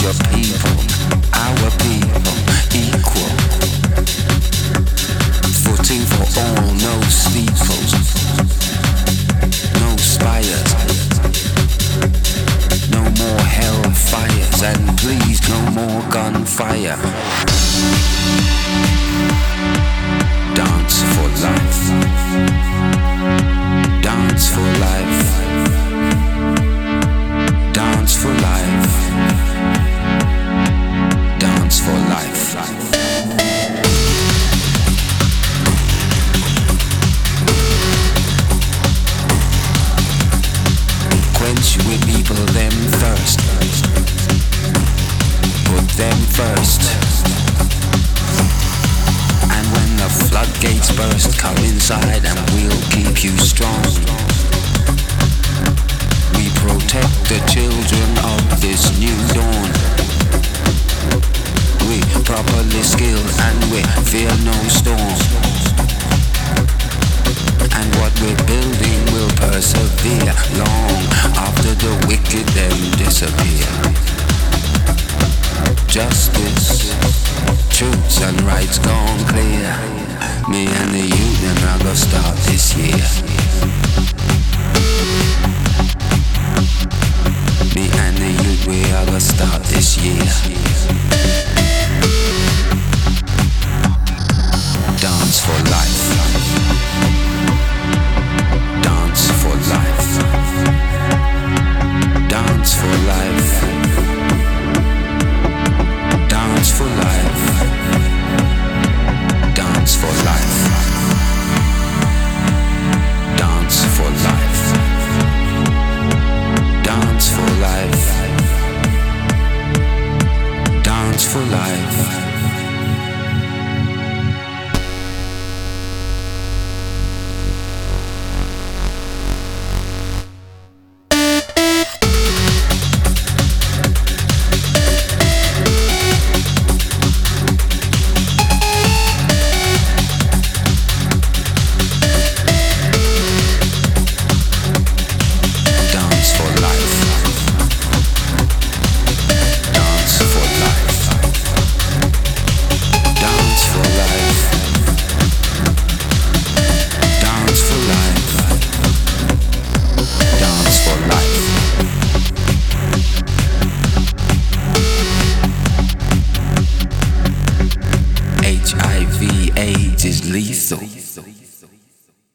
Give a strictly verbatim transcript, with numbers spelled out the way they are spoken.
our people, our people equal. Footing for all, no steeples, no spires, no more hellfires, and please no more gunfire. Dance for life. Dance for life. Dance for life. Dance for life. Quench with people them thirst. Put them first. And when the floodgates burst, come inside and we'll keep you strong. We protect the children of this new dawn. We properly skilled and we fear no storm. And what we're building will persevere long after the wicked them disappear. Justice, truths and rights gone clear. Me and the union are gonna start this year. Me and the youth, we are gonna start this year. Dance for life. Dance for life. Dance for life. Dance for life. Dance for life. Dance for life. Dance for life. Dance for life. H I V AIDS is lethal.